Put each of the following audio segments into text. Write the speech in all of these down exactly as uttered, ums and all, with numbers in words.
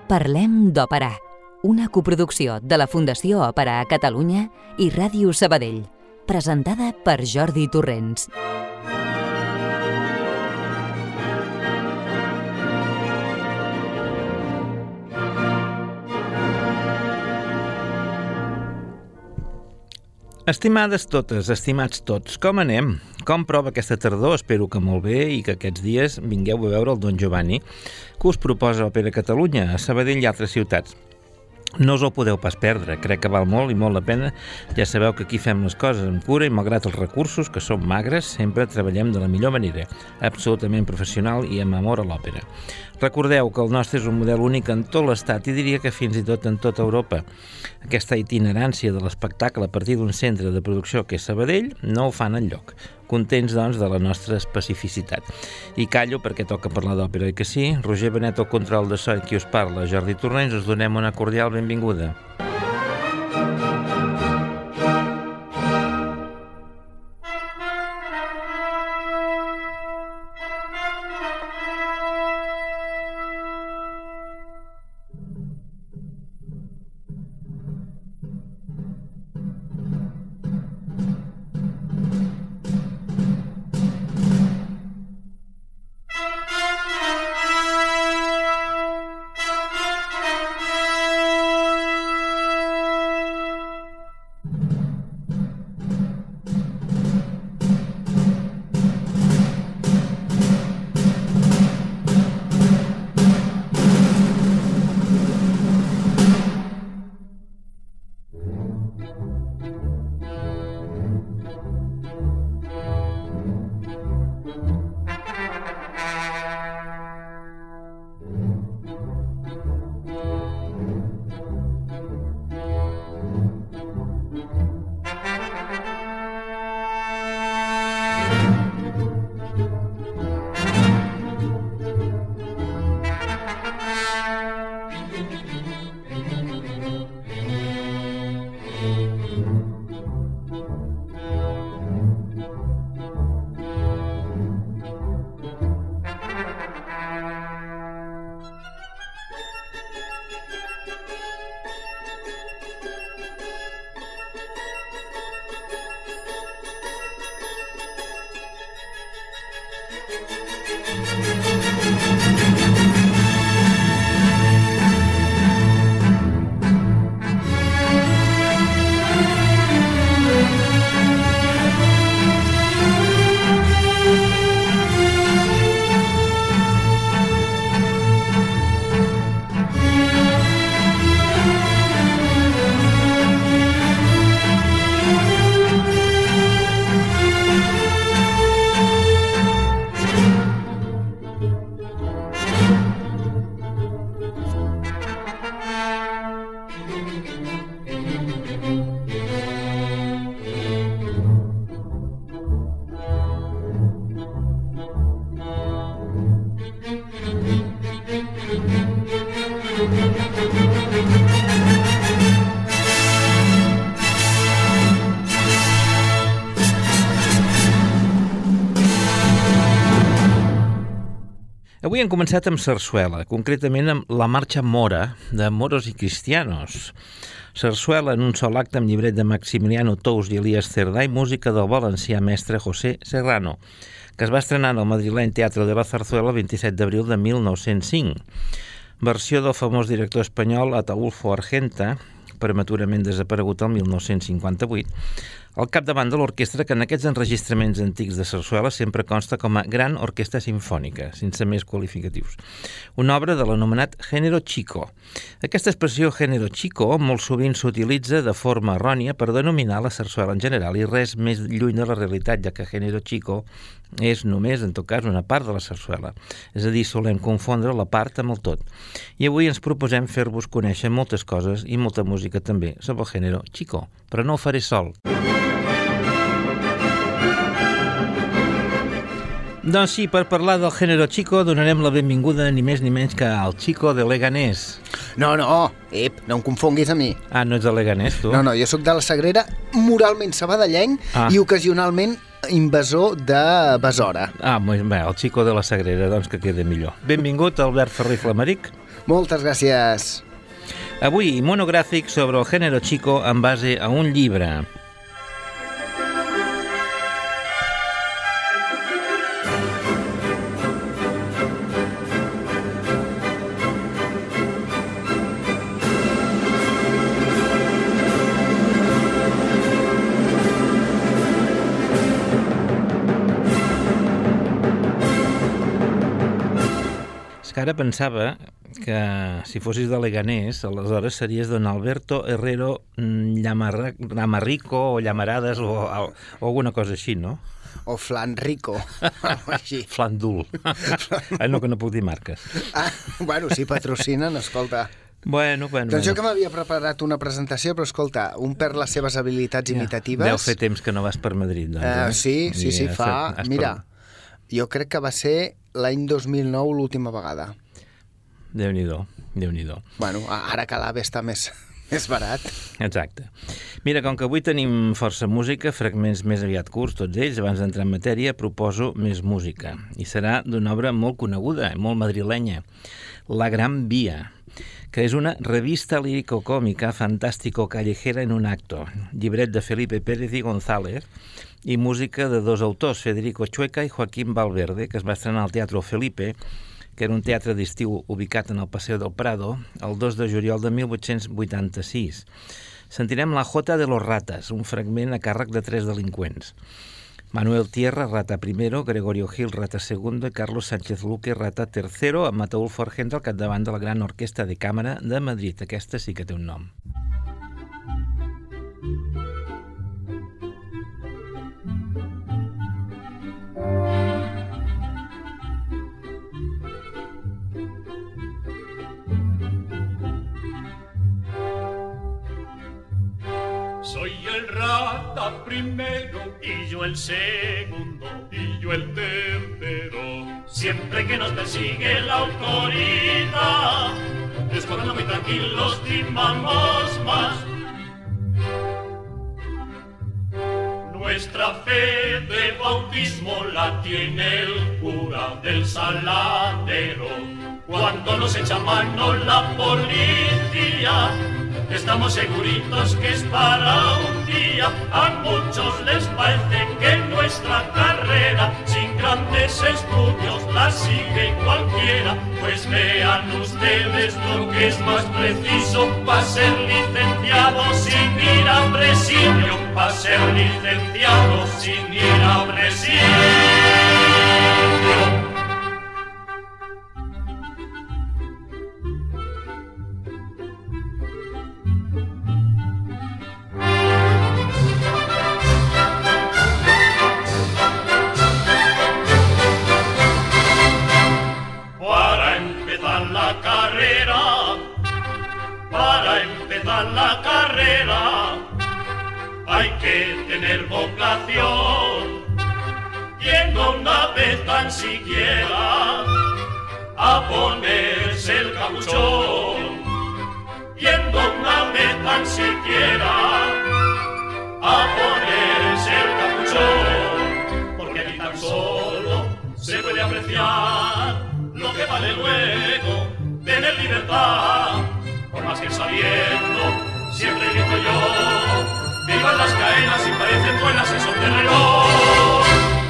Parlem d'Òpera, una coproducció de la Fundació Òpera a Catalunya i Ràdio Sabadell, presentada per Jordi Torrents. Estimades totes, estimats tots, com anem? Com prova aquesta tardor? Espero que molt bé i que aquests dies vingueu a veure el Don Giovanni, que us proposa Òpera Catalunya, a Sabadell i altres ciutats. No us ho podeu pas perdre, crec que val molt i molt la pena. Ja sabeu que aquí fem les coses amb cura i malgrat els recursos, que són magres, sempre treballem de la millor manera, absolutament professional i amb amor a l'òpera. Recordeu que el nostre és un model únic en tot l'estat i diria que fins i tot en tota Europa. Aquesta itinerància de l'espectacle a partir d'un centre de producció que és Sabadell no ho fan enlloc. Contents, doncs, de la nostra especificitat. I callo perquè toca parlar d'òpera, i que sí? Roger Benet, al control de so, i qui us parla, Jordi Torrents, us donem una cordial benvinguda. Avui hem començat amb sarsuela, concretament amb la marxa Mora, de Moros i Cristianos. Sarsuela en un sol acte amb llibret de Maximiliano Tous i Elias Cerdà i música del valencià mestre José Serrano, que es va estrenar al madrileny Teatre de la Zarzuela el vint-i-set d'abril de mil nou-cents cinc. Versió del famós director espanyol Ataulfo Argenta, prematurament desaparegut el mil nou-cents cinquanta-vuit, al capdavant de l'orquestra que en aquests enregistraments antics de sarsuela sempre consta com a Gran Orquestra Simfònica, sense més qualificatius. Una obra de l'anomenat Género Chico. Aquesta expressió Género Chico molt sovint s'utilitza de forma errònia per denominar la sarsuela en general i res més lluny de la realitat, ja que Género Chico és només, en tot cas, una part de la sarsuela. És a dir, solem confondre la part amb el tot. I avui ens proposem fer-vos conèixer moltes coses i molta música també sobre el Género Chico, però no ho faré sol. Doncs sí, per parlar del Género Chico donarem la benvinguda ni més ni menys que al Chico de Leganés. No, no, ep, no em confonguis a mi. Ah, no ets de Leganés, tu? No, no, jo sóc de la Sagrera, moralment sabadellenc ah. i ocasionalment invasor de Besora. Ah, bé, el Chico de la Sagrera, doncs que queda millor. Benvingut, Albert Ferrer Flamaric. Moltes gràcies. Avui, monogràfic sobre el género chico en base a un llibre. És que ara pensava que si fossis de Leganés, aleshores series don Alberto Herrero Llamarrico o Llamarades o, o, o alguna cosa així, no? O Flanrico, o així. Flandul. Ah, no, que no puc dir marques. Ah, bueno, si patrocinen, escolta. Bueno, bueno. Doncs jo que m'havia preparat una presentació, però escolta, un per les seves habilitats ja imitatives... Deu fer temps que no vas per Madrid, doncs. Uh, eh? sí, sí, sí, ja fa... has Mira, per... jo crec que va ser l'any dos mil nou l'última vegada. Déu-n'hi-do, Déu-n'hi-do. Bueno, ara que l'A V E està més, més barat. Exacte. Mira, com que avui tenim força música, fragments més aviat curts, tots ells, abans d'entrar en matèria, proposo més música. I serà d'una obra molt coneguda, molt madrilenya, La Gran Vía, que és una revista lírico-còmica fantàstico-callejera en un acto, llibret de Felipe Pérez i González, i música de dos autors, Federico Chueca i Joaquín Valverde, que es va estrenar al Teatro Felipe, que era un teatre d'estiu ubicat en el Paseo del Prado, el dos de juliol de mil vuit-cents vuitanta-sis. Sentirem la Jota de los Ratas, un fragment a càrrec de tres delinqüents. Manuel Tierra, Rata primero, Gregorio Gil, Rata segundo, i Carlos Sánchez Luque, Rata tercero, amb Ataúlfo Argento al capdavant de la Gran Orquestra de Càmera de Madrid. Aquesta sí que té un nom. Soy el rata primero y yo el segundo y yo el tercero. Siempre que nos persigue la autoridad, es cuando muy tranquilos timamos más. Nuestra fe de bautismo la tiene el cura del Saladero. Cuando nos echa mano la policía, estamos seguritos que es para un día. A muchos les parece que nuestra carrera sin grandes estudios la sigue cualquiera. Pues vean ustedes lo que es más preciso para ser licenciado sin ir a presidio. Para ser licenciado sin ir a presidio. La carrera hay que tener vocación, yendo una vez tan siquiera a ponerse el capuchón, yendo una vez tan siquiera a ponerse el capuchón, porque aquí tan solo se puede apreciar lo que vale luego tener libertad. Por más que sabiendo, siempre grito yo, vivan las cadenas y parecen buenas en son de reloj.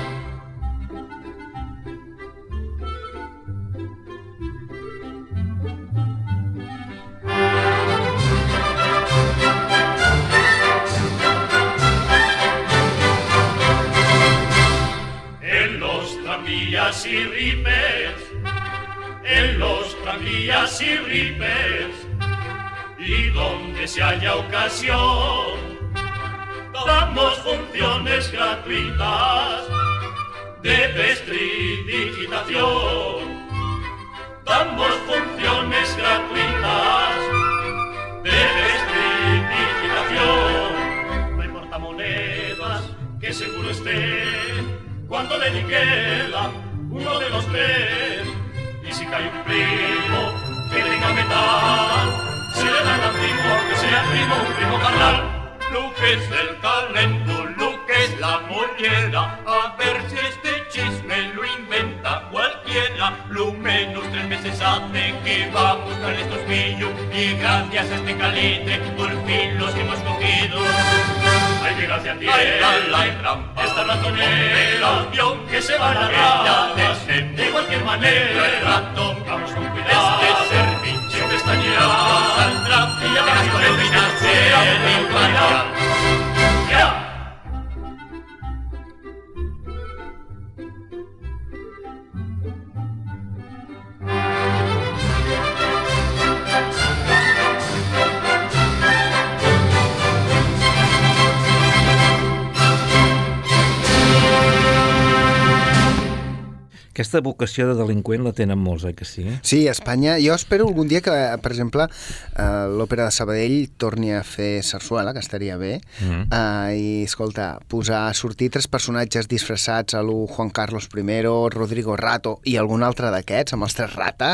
En los tranvías y ripes, en los tranvías y ripes, y donde se haya ocasión, damos funciones gratuitas de prestidigitación. Damos funciones gratuitas de prestidigitación. No importa monedas, que seguro esté cuando le niquela uno de los tres. Y si cae un primo que tenga metal, se le dan al primo, aunque sea primo, un primo carnal. Luques del Carrento, Luques la mollera, a ver si este chisme lo inventa cualquiera. carrera, lo menos tres meses hace que vamos con estos pillos y gracias a este calibre por fin los hemos cogido. Hay que gracias a ti, la trampa, esta ratonera, avión que se va a la rama, de cualquier manera el ratón, vamos con cuidado, este servicio que está llegando, saldrá y ya verás con el final, será un igual. ¡Ya! Aquesta vocació de delinqüent la tenen molts, eh, que sí? Sí, a Espanya. Jo espero algun dia que, per exemple, uh, l'Òpera de Sabadell torni a fer sarsuela, que estaria bé, mm. uh, i, escolta, posar a sortir tres personatges disfressats a lo Juan Carlos primero, Rodrigo Rato i algun altre d'aquests, amb els tres rata.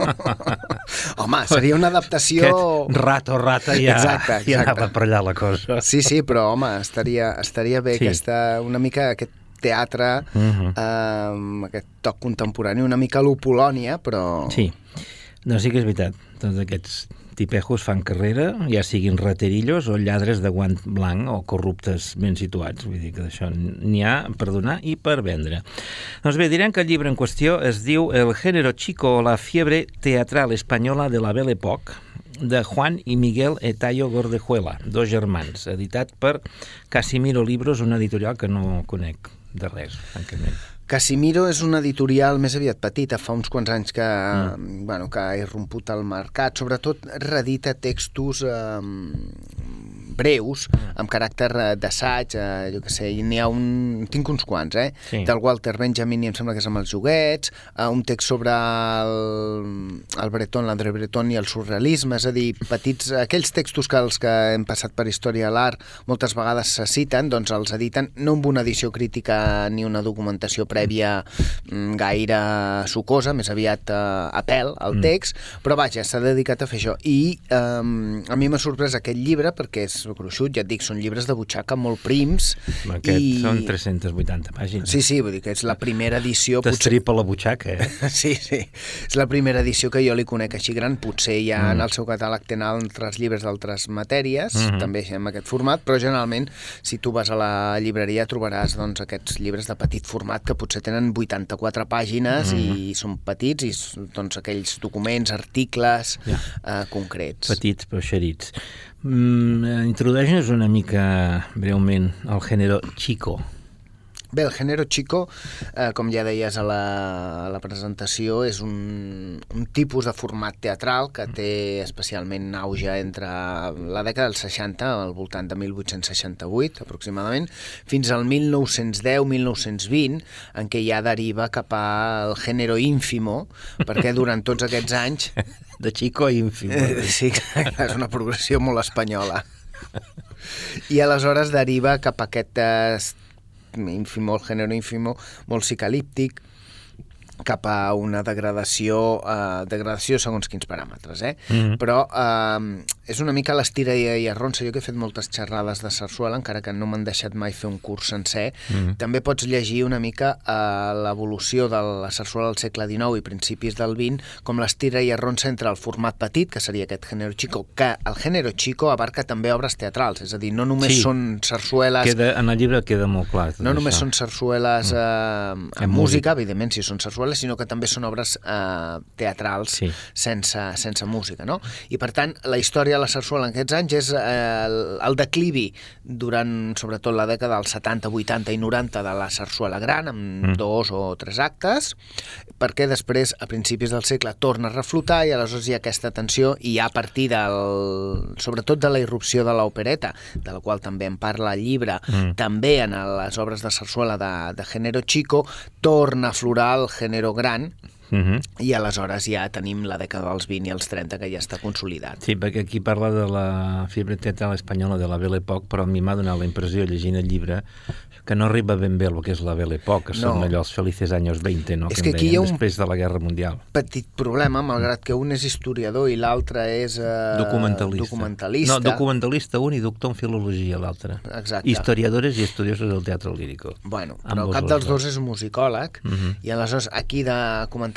Home, seria una adaptació... Aquest rato, rata, ja, exacte, exacte. ja anava per allà la cosa. Sí, sí, però, home, estaria, estaria bé sí. aquesta, una mica aquest teatre, uh-huh. eh, aquest toc contemporani, una mica a lo Polònia, però... Sí, no, sí que és veritat. Tots aquests tipejos fan carrera, ja siguin raterillos o lladres de guant blanc o corruptes ben situats. Vull dir que d'això n'hi ha per donar i per vendre. Doncs bé, direm que el llibre en qüestió es diu El género chico o la fiebre teatral española de la Belle Époque, de Juan i Miguel Etayo Gordejuela, dos germans, editat per Casimiro Libros, una editorial que no conec de res, francament. Casimiro és una editorial més aviat petita, fa uns quants anys que, mm. bueno, que ha irromput al mercat, sobretot reedita textos eh, breus, amb caràcter d'assaig, eh, jo què sé, i n'hi ha un... tinc uns quants, eh? Sí. Del Walter Benjamin, i em sembla que és amb els joguets, eh, un text sobre el, el Breton, l'André Breton i el surrealisme, és a dir, petits, aquells textos que els que hem passat per història a l'art moltes vegades se citen, doncs els editen no amb una edició crítica ni una documentació prèvia mm, gaire sucosa, més aviat eh, a pèl al text, mm. però vaja, s'ha dedicat a fer això. I eh, a mi m'ha sorprès aquest llibre perquè és gruixut, ja et dic, són llibres de butxaca molt prims. Aquest i... són tres-centes vuitanta pàgines. Sí, sí, vull dir que és la primera edició... T'estripa potser... la butxaca, eh? Sí, sí. És la primera edició que jo li conec així gran. Potser ja mm. en el seu catàleg tenen altres llibres d'altres matèries, mm-hmm. també en aquest format, però generalment, si tu vas a la llibreria trobaràs doncs, aquests llibres de petit format que potser tenen vuitanta-quatre pàgines mm-hmm. i són petits, i doncs aquells documents, articles ja. eh, concrets. Petits, però xerits. Mm, introdueix-nos una mica breument el gènere chico. Bé, el gènere chico, eh, com ja deies a la, a la presentació, és un, un tipus de format teatral que té especialment auge entre la dècada dels seixanta, al voltant de mil vuit-cents seixanta-vuit aproximadament, fins al mil nou-cents deu - mil nou-cents vint, en què ja deriva cap al gènere ínfimo, perquè durant tots aquests anys... De chico a ínfimo. Eh, sí, és una progressió molt espanyola. I aleshores deriva cap a aquest... Eh, ínfimo, el gènere ínfimo, molt psicalíptic, cap a una degradació, eh, degradació segons quins paràmetres, eh? Mm-hmm. Però eh, és una mica l'estira i, i arronsa. Jo que he fet moltes xerrades de sarsuela, encara que no m'han deixat mai fer un curs sencer, mm-hmm. també pots llegir una mica eh, l'evolució de la sarsuela del segle dinou i principis del vint, com l'estira i arronsa entre el format petit, que seria aquest gènere chico, que el gènere chico abarca també obres teatrals, és a dir, no només sí. són sarsueles... Queda, en el llibre queda molt clar. No només això. Són sarsueles eh, en, en música, evidentment, si són sarsueles, sinó que també són obres eh, teatrals sí. sense, sense música, no? I per tant, la història de la sarsuela en aquests anys és eh, el, el declivi durant, sobretot, la dècada dels setanta, vuitanta i noranta de la sarsuela gran, amb mm. dos o tres actes, perquè després, a principis del segle, torna a reflotar i aleshores hi ha aquesta tensió i a partir del... sobretot de la irrupció de l'opereta, de la qual també en parla el llibre, mm. també en les obres de sarsuela de, de gènere chico, torna a aflorar el gènere gran. Uh-huh. I aleshores ja tenim la dècada dels vint i els trenta que ja està consolidat. Sí, perquè aquí parla de la fiebre teatral espanyola de la Belle Époque, però a mi m'ha donat la impressió, llegint el llibre, que no arriba ben bé el que és la Belle Époque, que no. Són allò els felices anys vint, no? És que, que aquí hi ha un després de la Guerra Mundial. Petit problema, malgrat que un és historiador i l'altre és eh, documentalista. documentalista. No, documentalista un i doctor en filologia l'altre. Exacte. Historiadores i estudiosos del teatre lírico. Bueno, però cap dels dos és musicòleg, uh-huh. i aleshores aquí de comentar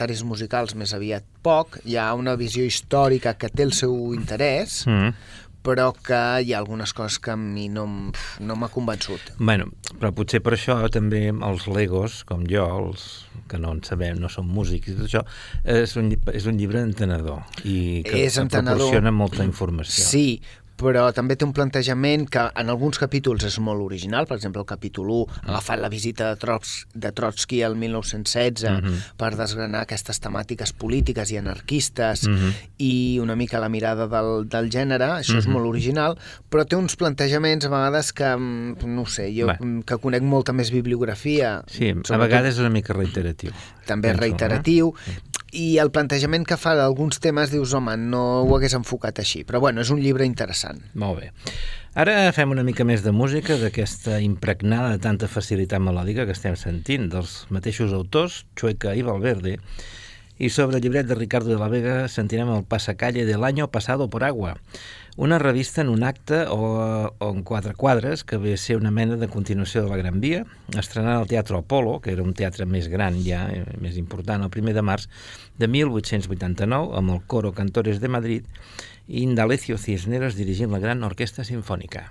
comentaris musicals més aviat poc, hi ha una visió històrica que té el seu interès, mm. però que hi ha algunes coses que a mi no, no m'ha convençut. Bueno, però potser per això també els legos, com jo, els que no en sabem, no som músics i tot això, és un, és un llibre entenedor i que, que proporciona molta informació. Sí, però també té un plantejament que en alguns capítols és molt original, per exemple el capítol u, agafant la visita de, Trots, de Trotsky el mil nou-cents setze uh-huh. per desgranar aquestes temàtiques polítiques i anarquistes uh-huh. i una mica la mirada del, del gènere, això uh-huh. és molt original, però té uns plantejaments a vegades que, no sé, jo bueno. que conec molta més bibliografia... Sí, a vegades és una mica reiteratiu. També penso, reiteratiu, eh? I el plantejament que fa d'alguns temes dius, home, no ho hagués enfocat així, però bueno, és un llibre interessant. Molt bé. Ara fem una mica més de música, d'aquesta impregnada de tanta facilitat melòdica que estem sentint, dels mateixos autors, Chueca i Valverde, i sobre el llibret de Ricardo de la Vega sentirem el Pasacalle del año pasado por agua, una revista en un acte o, o en quatre quadres que ve a ser una mena de continuació de la Gran Via, estrenada al Teatro Apolo, que era un teatre més gran ja, més important, el primer de març de mil vuit-cents vuitanta-nou, amb el Coro Cantores de Madrid i Indalecio Cisneros dirigint la gran orquestra sinfònica.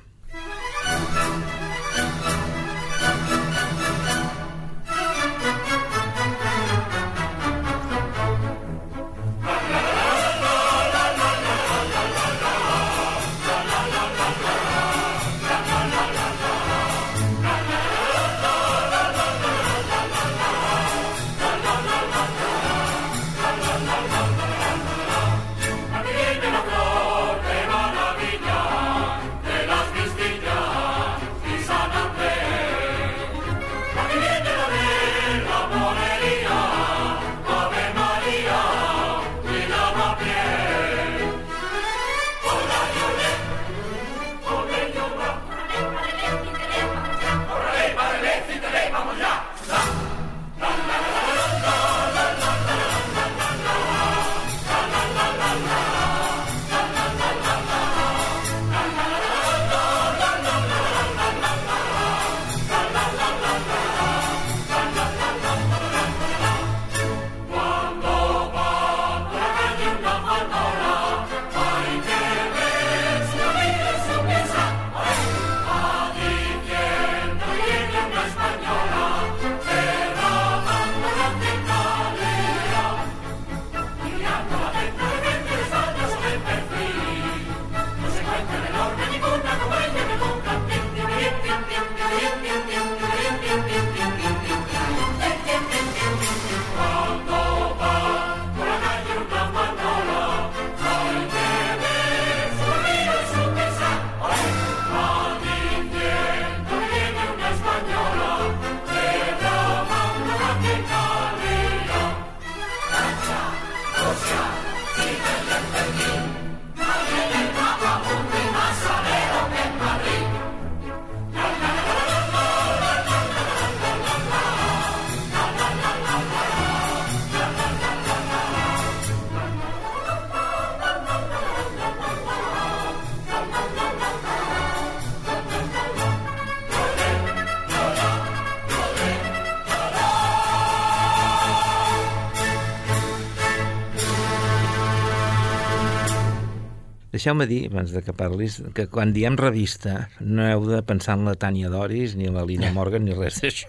Deixeu-me dir, abans de que parlis, que quan diem revista no heu de pensar en la Tània Doris, ni la Lina Morgan, ni res d'això.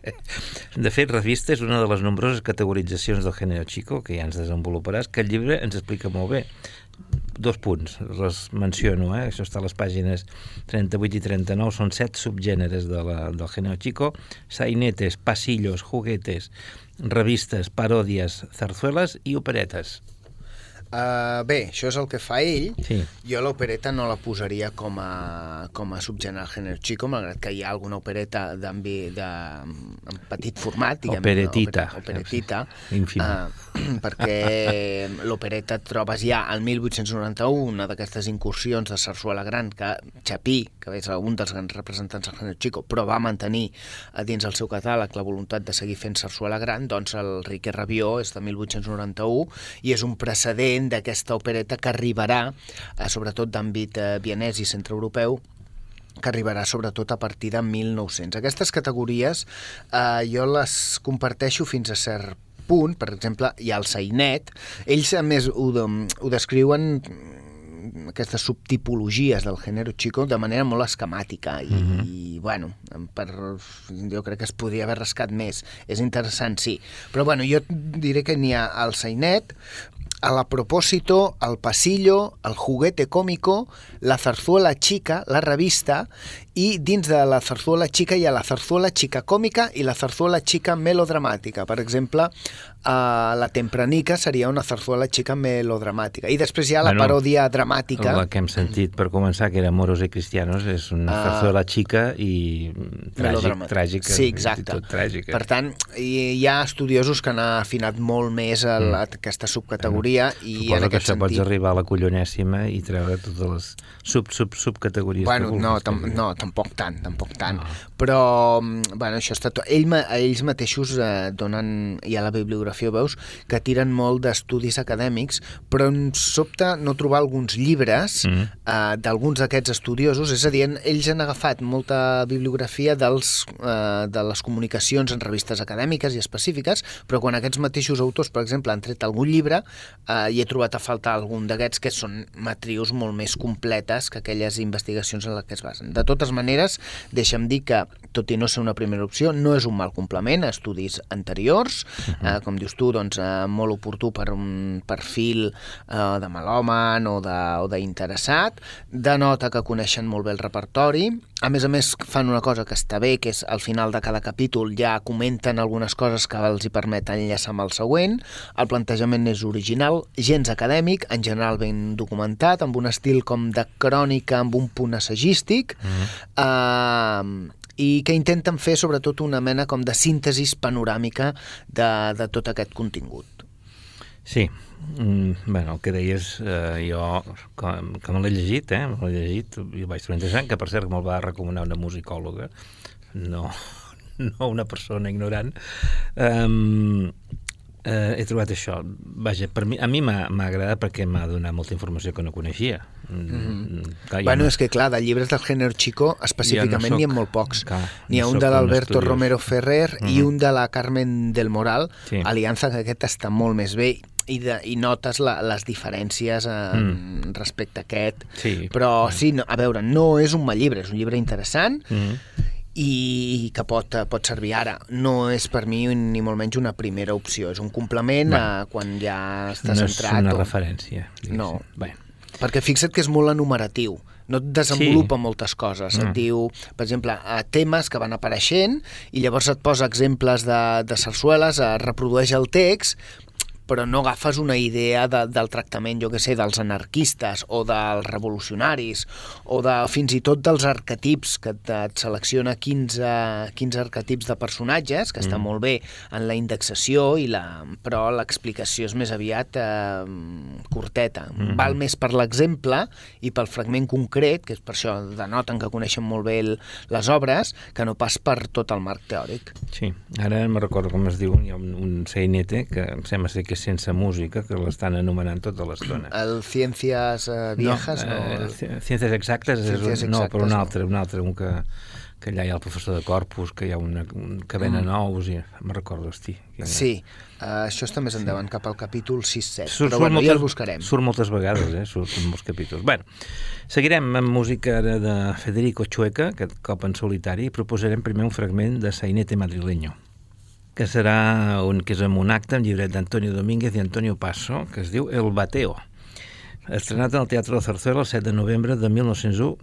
De fet, revista és una de les nombroses categoritzacions del género chico, que ja ens desenvoluparàs, que el llibre ens explica molt bé. Dos punts, les menciono, eh? Això està a les pàgines trenta-vuit i trenta-nou, són set subgèneres de la, del género chico, sainetes, pasillos, juguetes, revistes, paròdies, zarzuelas i operetes. Uh, bé, això és el que fa ell. Sí. Jo l'opereta no la posaria com a, com a subgènere género chico, malgrat que hi ha alguna opereta de, de, en petit format, diguem. Operetita. Operetita. Ínfima. Uh, perquè l'opereta trobes ja al mil vuit-cents noranta-u una d'aquestes incursions de sarsuela gran que Chapí, que és un dels grans representants del género chico, però va mantenir dins el seu catàleg la voluntat de seguir fent sarsuela gran, doncs el Riquet Rabió és de mil vuit-cents noranta-u i és un precedent d'aquesta opereta que arribarà, eh, sobretot d'àmbit eh, vienès i centreeuropeu, que arribarà sobretot a partir de mil nou-cents. Aquestes categories eh, jo les comparteixo fins a cert punt, per exemple, hi ha el sainet. Ells, a més, ho, de, ho descriuen aquestes subtipologies del gènere chico de manera molt esquemàtica i, mm-hmm. i bueno, per, jo crec que es podria haver rascat més. És interessant, sí. Però bueno, jo diré que n'hi ha el sainet, el propósito, el pasillo, el juguete cómico, la zarzuela chica, la revista, i dins de la zarzuela chica hi ha la zarzuela chica còmica i la zarzuela chica melodramàtica. Per exemple, uh, la tempranica seria una zarzuela chica melodramàtica. I després hi ha la bueno, paròdia dramàtica. La que hem sentit per començar, que era Moros y Cristianos, és una uh, zarzuela chica i tràgic, tràgica. Sí, exacte. Tràgica. Per tant, hi, hi ha estudiosos que han afinat molt més a la, mm. aquesta subcategoria. Mm. I suposo en que això sentit... pots arribar a la collonèsima i treure totes les sub, sub, subcategories. Bueno, que no, tam no, tampoc tant, tampoc tant. No. Però, bueno, això està tot... Ell, ells mateixos eh, donen, hi ha la bibliografia, veus, que tiren molt d'estudis acadèmics, però em sobta no trobar alguns llibres mm. eh, d'alguns d'aquests estudiosos, és a dir, ells han agafat molta bibliografia dels, eh, de les comunicacions en revistes acadèmiques i específiques, però quan aquests mateixos autors, per exemple, han tret algun llibre, eh, hi he trobat a faltar algun d'aquests que són matrius molt més completes que aquelles investigacions en les que es basen. De totes maneres, deixa'm dir que, tot i no ser una primera opció, no és un mal complement a estudis anteriors, uh-huh. eh, com dius tu, doncs, eh, molt oportú per un perfil eh, de melòman o d'interessat, denota que coneixen molt bé el repertori, a més a més fan una cosa que està bé, que és al final de cada capítol ja comenten algunes coses que els hi permeten enllaçar amb el següent, el plantejament és original, gens acadèmic, en general ben documentat, amb un estil com de crònica amb un punt assagístic, mm-hmm. eh, i que intenten fer sobretot una mena com de síntesi panoràmica de, de tot aquest contingut. Sí, mm, bueno, el que deies, eh, jo, com, que me l'he llegit, eh, me l'he llegit, i vaig trobar interessant, que per cert me'l va recomanar una musicòloga, no, no una persona ignorant, um, eh, he trobat això. Vaja, per mi, a mi m'ha agradat perquè m'ha donat molta informació que no coneixia. Mm-hmm. Clar, bueno, no... és que clar, de llibres del gènere chico específicament n'hi no ha molt pocs. N'hi ha no un de l'Alberto Romero Ferrer mm-hmm. i un de la Carmen del Moral, sí. Aliança, que aquest està molt més bé i, de, i notes la, les diferències eh, mm. respecte a aquest. Sí. Però sí, no, a veure, no és un mal llibre, és un llibre interessant mm. i que pot, pot servir ara. No és per mi ni molt menys una primera opció, és un complement bueno, a quan ja està no centrat. No és una o... referència. Diguéssim. No, bueno. Perquè fixa't que és molt enumeratiu, no et desenvolupa sí. moltes coses, mm. et diu, per exemple, temes que van apareixent i llavors et posa exemples de, de sarsueles, reprodueix el text, però no agafes una idea de, del tractament, jo què sé, dels anarquistes o dels revolucionaris o de, fins i tot dels arquetips, que et, et selecciona quinze, quinze arquetips de personatges, que mm. està molt bé en la indexació, i la, però l'explicació és més aviat eh, curteta. Mm. Val més per l'exemple i pel fragment concret, que és per això denoten que coneixen molt bé el, les obres, que no pas per tot el marc teòric. Sí, ara me recordo com es diu, hi ha un, un sainete que em sembla ser que sense música, que l'estan anomenant tota l'estona. El Ciències uh, Viejas? No, no? Uh, Ciències Exactes, Ciències és un, no, exactes, però un no. altre, un altre, un que, que allà hi ha el professor de Corpus, que hi ha una, un, que venen mm. nous, i me'n recordo, hosti. Sí, uh, això està més endavant, sí. cap al capítol sis set, surt, però bueno, moltes, ja el buscarem. Surt moltes vegades, eh, surt en molts capítols. Bueno, seguirem amb música de Federico Chueca, aquest cop en solitari, i proposarem primer un fragment de Sainete Madrileño, que serà un, que és en un acte, un llibret d'Antonio Domínguez i Antonio Passo, que es diu El Bateo. Estrenat en el Teatre de Zarzuela el set de novembre de mil nou-cents u.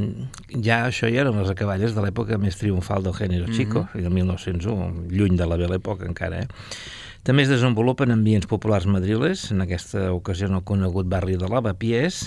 Ja això ja eren les acaballes de l'època més triomfal del gènere chico, mm-hmm. de mil nou-cents u, lluny de la bella època encara, eh? També es desenvolupen ambients populars madriles, en aquesta ocasió en el conegut barri de Lavapiés,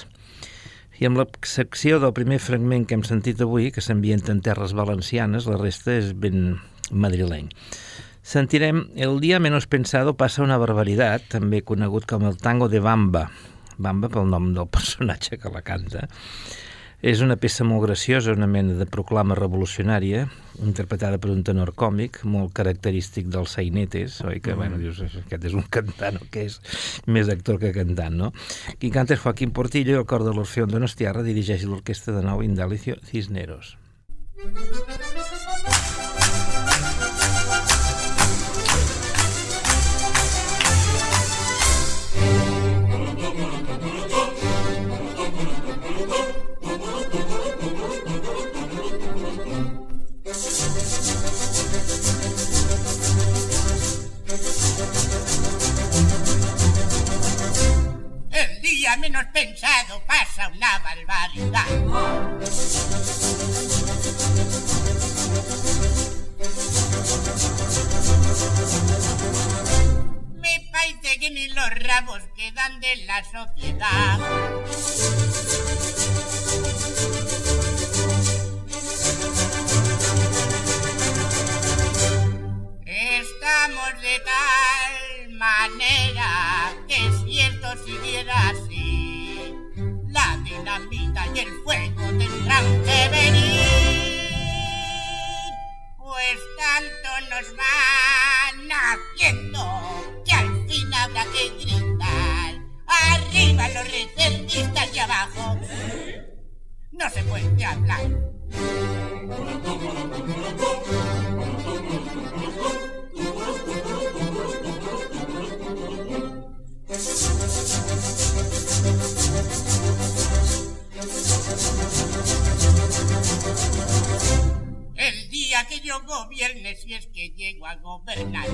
i amb l'excepció del primer fragment que hem sentit avui, que s'ambienta en terres valencianes, la resta és ben madrileny. Sentirem El día menos pensado passa una barbaritat, també conegut com el tango de Bamba, Bamba pel nom del personatge que la canta. És una peça molt graciosa, una mena de proclama revolucionària, interpretada per un tenor còmic, molt característic dels sainetes, oi que, mm. bueno, dius, aquest és un cantant, o que és més actor que cantant, no? Qui canta és Joaquín Portillo, i el cor de l'Orfeón Donostiarra dirigeix l'orquestra de nou Indalicio Cisneros. los rabos quedan de la sociedad. Estamos de tal manera que si esto siguiera así, la dinamita y el fuego tendrán que venir, pues tanto nos van haciendo que al fin habrá que gritar: arriba los reservistas y abajo no se puede hablar. El día que yo gobierne, si es que llego a gobernar,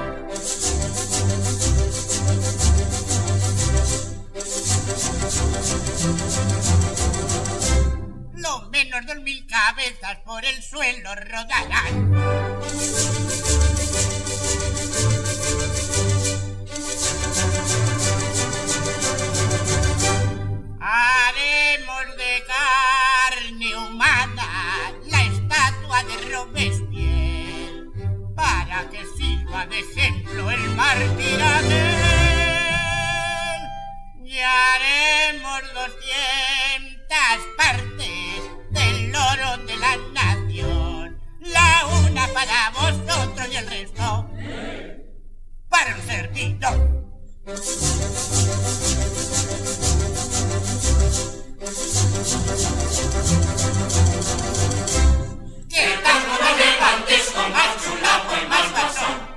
lo menos dos mil cabezas por el suelo rodarán. Haremos de carne humana la estatua de Robespierre para que sirva de ejemplo el mártir aquel. Y haremos doscientas partes del oro de la nación, la una para vosotros y el resto para un servidor. Que tanto te levantes con más chulapo y más basón.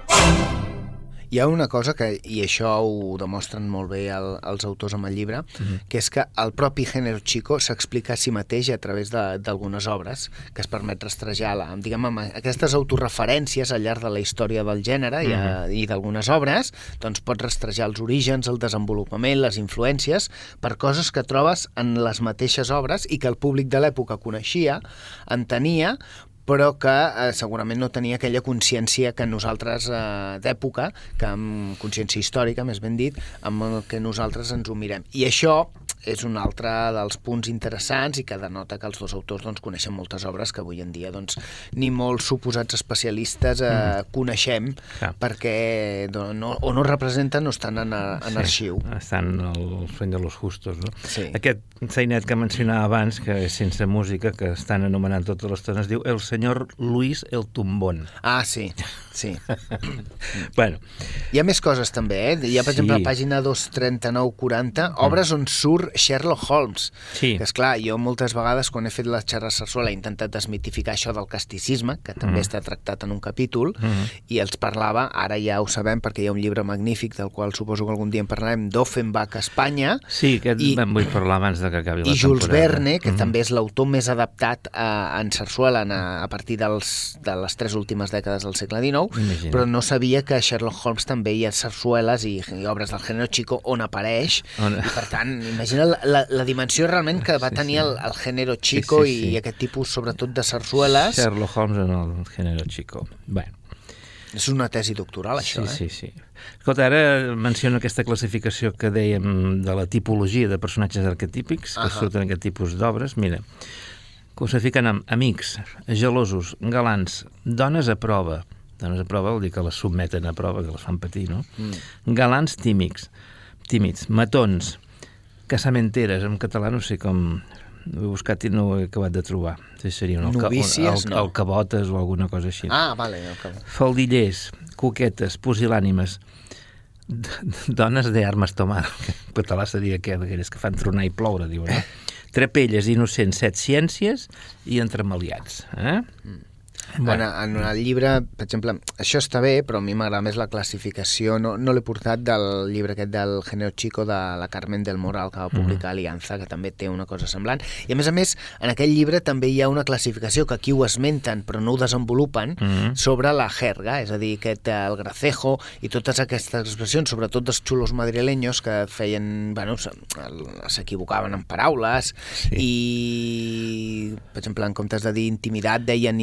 Hi ha una cosa que, i això ho demostren molt bé el, els autors amb el llibre, mm-hmm. que és que el propi género chico s'explica a si mateix a través d'algunes obres que es permet rastrejar la, diguem, amb aquestes autorreferències al llarg de la història del gènere mm-hmm. i, i d'algunes obres, doncs pots rastrejar els orígens, el desenvolupament, les influències, per coses que trobes en les mateixes obres i que el públic de l'època coneixia, entenia, però que eh, segurament no tenia aquella consciència que nosaltres eh, d'època, que amb consciència històrica, més ben dit, amb el que nosaltres ens ho mirem. I això és un altre dels punts interessants i que denota que els dos autors doncs, coneixen moltes obres que avui en dia doncs, ni molts suposats especialistes eh, mm. coneixem ja. perquè no, o no representen o estan en, en sí, arxiu. Estan al front de los justos. No? Sí. Aquest sainet que mencionava abans, que és sense música, que estan anomenant totes les tones, diu El senyor Luis el Tumbón. Ah, sí, sí. Bueno. Hi ha més coses també, eh? Hi ha, per sí. exemple, a pàgina dos trenta-nou quaranta, obres on surt Sherlock Holmes. Sí. Que, esclar, jo moltes vegades, quan he fet la xarra Sarsuela, he intentat desmitificar això del casticisme, que també mm. està tractat en un capítol, mm. i els parlava, ara ja ho sabem, perquè hi ha un llibre magnífic, del qual suposo que algun dia en parlarem, d'Offenbach, Espanya. Sí, aquest i, en vull parlar abans de que acabi la temporada. I Jules Verne, que mm. també és l'autor més adaptat a, en Sarsuela a, a partir dels, de les tres últimes dècades del segle dinou, Imagina. Però no sabia que a Sherlock Holmes també hi ha sarsueles i, i obres del género chico on apareix, on... i per tant, imagina la, la, la dimensió realment que va sí, tenir sí. El, el género chico sí, sí, sí. I, i aquest tipus, sobretot, de sarsueles. Sherlock Holmes en el género chico. Bé. És una tesi doctoral, això, sí, eh? Sí, sí. Escolta, ara menciono aquesta classificació que dèiem de la tipologia de personatges arquetípics que uh -huh. surten en aquest tipus d'obres. Mira, classifiquen amb amics, gelosos, galants, dones a prova. Dones a prova vol dir que les submeten a prova, que les fan patir, no? Mm. Galants tímics, tímids, matons, casamenteres, en català no sé com... Ho he buscat i no ho he acabat de trobar. Sí, seria un Novícies, el, el, no. el cabotes o alguna cosa així. Ah, vale. Okay. Faldillers, coquetes, pusil·lànimes, dones de armes tomar, que en català seria aquelles que fan tronar i ploure, diuen, no? Trapelles, innocents, set ciències i entremaliats. Eh? Mm. Bueno. En, en el llibre, per exemple, això està bé, però a mi m'agrada més la classificació. No, no l'he portat del llibre aquest del Género Chico de la Carmen del Moral, que va publicar mm. Alianza, que també té una cosa semblant. I a més a més, en aquell llibre també hi ha una classificació que aquí ho esmenten, però no ho desenvolupen, mm. sobre la jerga, és a dir, aquest, el gracejo i totes aquestes expressions, sobretot dels xulos madrileños, que feien, bueno, s'equivocaven en paraules sí. i, per exemple, en comptes de dir intimidat, deien interioritat,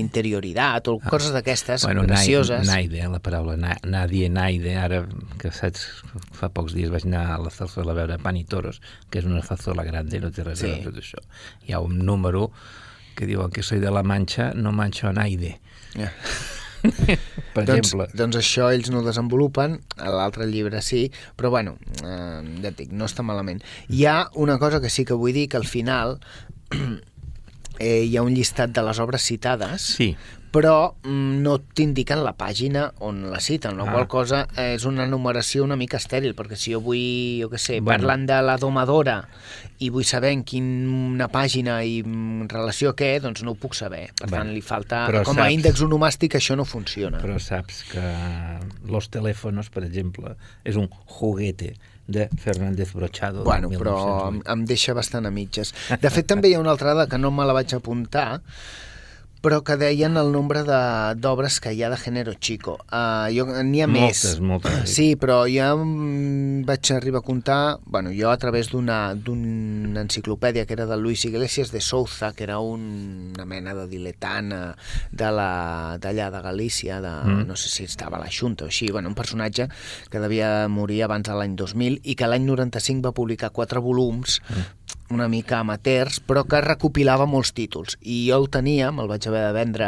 Navidad o coses d'aquestes bueno, gracioses. Naide, la paraula na, Nadie Naide, ara que saps, fa pocs dies vaig anar a la Zarzuela a veure Pan y Toros, que és una zarzuela grande, no té res sí. de tot això. Hi ha un número que diuen que soy de la Mancha, no mancho a Naide. Yeah. Per doncs, exemple. Doncs això ells no ho desenvolupen, a l'altre llibre sí, però bueno, eh, ja et dic, no està malament. Hi ha una cosa que sí que vull dir, que al final eh, hi ha un llistat de les obres citades, sí. però mm, no t'indiquen la pàgina on la citen, la ah. qual cosa és una numeració una mica estèril, perquè si jo vull, jo què sé, bueno. parlant de la domadora i vull saber en quina pàgina i en relació a què, doncs no ho puc saber. Per bueno, tant, li falta... Com a saps, índex onomàstic això no funciona. Però saps que Los Teléfonos, per exemple, és un juguete de Fernández Brochado. Bueno, però em, em deixa bastant a mitges. De fet, també hi ha una altra dada que no me la vaig apuntar, però que deien el nombre d'obres que hi ha de Género Chico. Uh, jo n'hi ha moltes, més. Moltes, Sí, però jo vaig arribar a comptar, bueno, jo a través d'una d'una enciclopèdia que era de Luis Iglesias de Souza, que era un, una mena de diletant de la d'allà de Galícia, de, mm. no sé si estava a la Xunta o així, bueno, un personatge que devia morir abans de l'any dos mil i que l'any noranta-cinc va publicar quatre volums mm. una mica amateurs, però que recopilava molts títols. I jo el tenia, me'l vaig haver de vendre...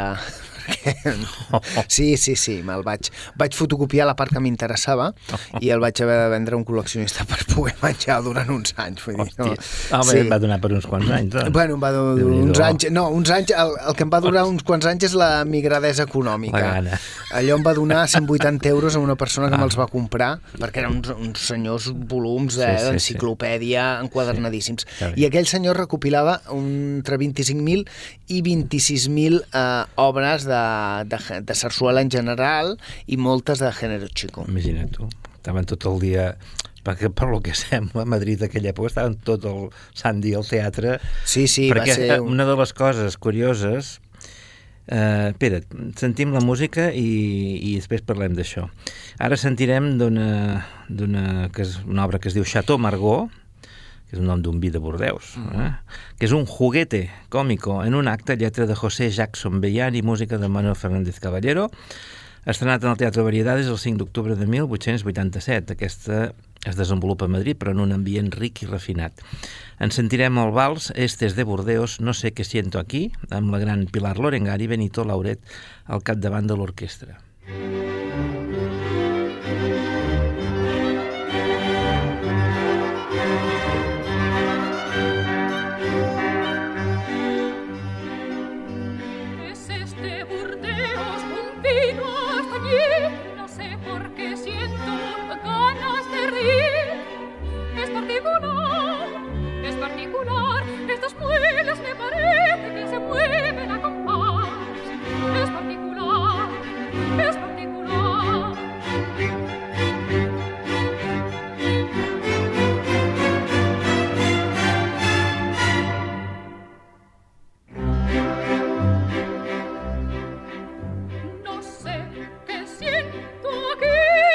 sí, sí, sí, me'l vaig... Vaig fotocopiar la part que m'interessava i el vaig haver de vendre a un col·leccionista per poder menjar durant uns anys. Vull dir, no? Home, sí. Em va donar per uns quants anys. Eh? Bueno, em va donar uns anys... No, uns anys... El, el que em va durar uns quants anys és la migradesa econòmica. Allò em va donar cent vuitanta euros a una persona que ah. me'ls va comprar, perquè eren uns, uns senyors volums d'enciclopèdia sí, sí, sí. enquadernadíssims. Sí. I aquell senyor recopilava entre vint-i-cinc mil i vint-i-sis mil eh, obres de, de, de sarsuela en general i moltes de Género Chico. Imagina't tu, estaven tot el dia... perquè per lo que sembla, a Madrid aquella època estaven tot el sant dia al teatre. Sí, sí, perquè va ser... Un... una de les coses curioses... Uh, espera't, sentim la música i, i després parlem d'això. Ara sentirem d'una d'una que és una obra que es diu Chateau Margaux, que és el nom d'un vi de Bordeus, eh? que és un juguete còmico en un acte, lletra de José Jackson Bellán i música de Manuel Fernández Caballero, estrenat en el Teatre Variedades el cinc d'octubre de mil vuit-cents vuitanta-set. Aquesta es desenvolupa a Madrid, però en un ambient ric i refinat. Ens sentirem el vals Este es de Burdeos, No sé qué siento aquí, amb la gran Pilar Lorengar i Benito Lauret al capdavant de l'orquestra. Aquí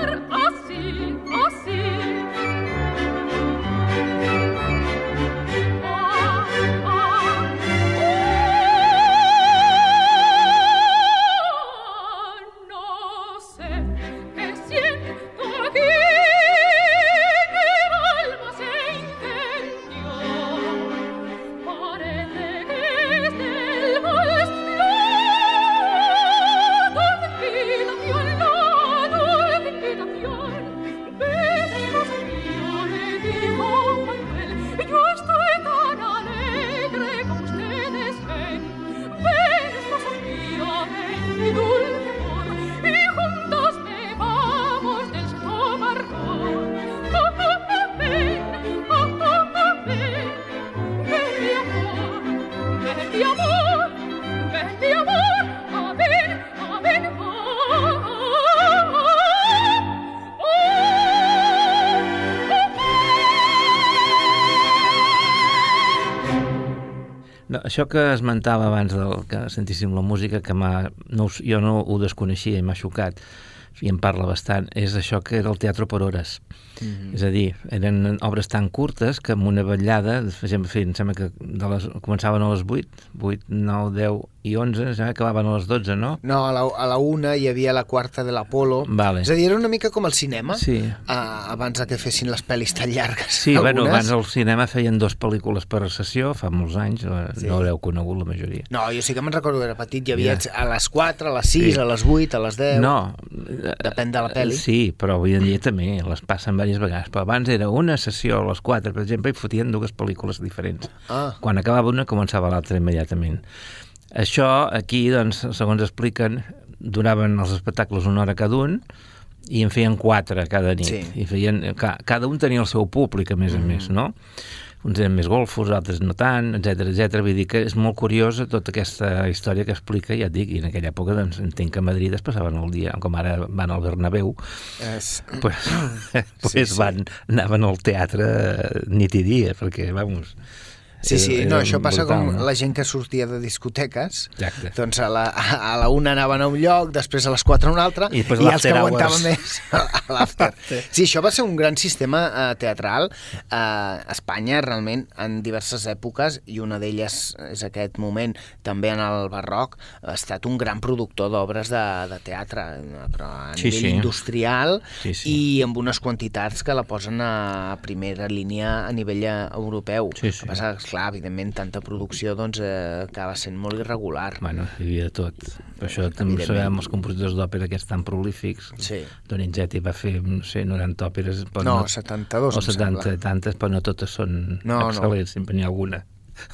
No, això que esmentava abans del que sentíssim la música, que no, jo no ho desconeixia i m'ha xocat, i em parla bastant, és això que era el teatre per hores. Mm-hmm. És a dir, eren obres tan curtes que amb una vetllada, per exemple, em sembla que de les, començaven a les vuit, vuit, nou, deu i onze, ja acabaven a les dotze, no? No, a la, a la una hi havia la quarta de l'Apolo. Vale. És a dir, era una mica com el cinema, sí. uh, abans que fessin les pel·lis tan llargues. Sí, algunes. Bueno, abans al cinema feien dues pel·lícules per sessió, fa molts anys, sí. No l'heu conegut la majoria. No, jo sí que me'n recordo, era petit, hi havia yeah. a les quatre, a les sis, sí. a les vuit, a les deu... No. Depèn de la pel·li. Sí, però avui en dia també les passen diverses vegades. Però abans era una sessió a les quatre, per exemple, i fotien dues pel·lícules diferents. Ah. Quan acabava una, començava l'altra immediatament. Això, aquí, doncs, segons expliquen, duraven els espectacles una hora cada un i en feien quatre cada nit. Sí. I feien, cada un tenia el seu públic, a més a mm. més, no? Uns eren més golfos, altres no tant, etcètera, etcètera. Vull dir que és molt curiosa tota aquesta història que explica, ja et dic, i en aquella època doncs, entenc que a Madrid es passaven el dia, com ara van al Bernabéu, es... pues, pues sí, van, sí. anaven al teatre nit i dia, perquè, vamos... Sí, sí, no, això passa brutal, com no? La gent que sortia de discoteques. Exacte. Doncs a la, a la una anaven a un lloc, després a les quatre a un altre, i, i els que aguantaven més a l'after. Sí, això va ser un gran sistema uh, teatral a uh, Espanya, realment, en diverses èpoques, i una d'elles és aquest moment, també en el barroc, ha estat un gran productor d'obres de, de teatre, però a sí, nivell sí. industrial, sí, sí. i amb unes quantitats que la posen a primera línia a nivell europeu. Sí, sí. Passa, clar, evidentment, tanta producció doncs, eh, acaba sent molt irregular. Bueno, hi havia de tot. Per això també sabem els compositors d'òpera aquests tan prolífics. Sí. Donizetti va fer, no sé, noranta òperes. No, no, setanta-dos, o setanta, tantes, però no totes són no, excel·lents, no. Sempre n'hi ha alguna.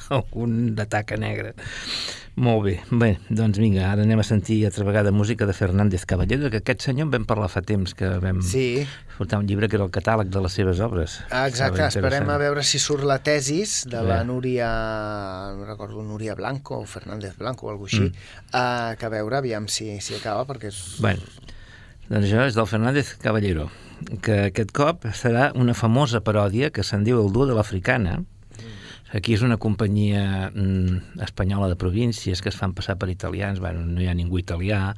Algun de taca negra. Molt bé. Bé, doncs vinga, ara anem a sentir altra vegada música de Fernández Caballero, que aquest senyor en vam parlar fa temps, que vam sí. portar un llibre que era el catàleg de les seves obres. Ah, exacte, esperem a veure si surt la tesis de la Núria, no recordo, Núria Blanco o Fernández Blanco o alguna cosa així, mm. uh, que a veure, aviam si, si acaba, perquè és... Bueno, doncs això és del Fernández Caballero, que aquest cop serà una famosa paròdia que se'n diu El duo de l'Africana. Aquí és una companyia mm, espanyola de províncies que es fan passar per italians, bueno, no hi ha ningú italià,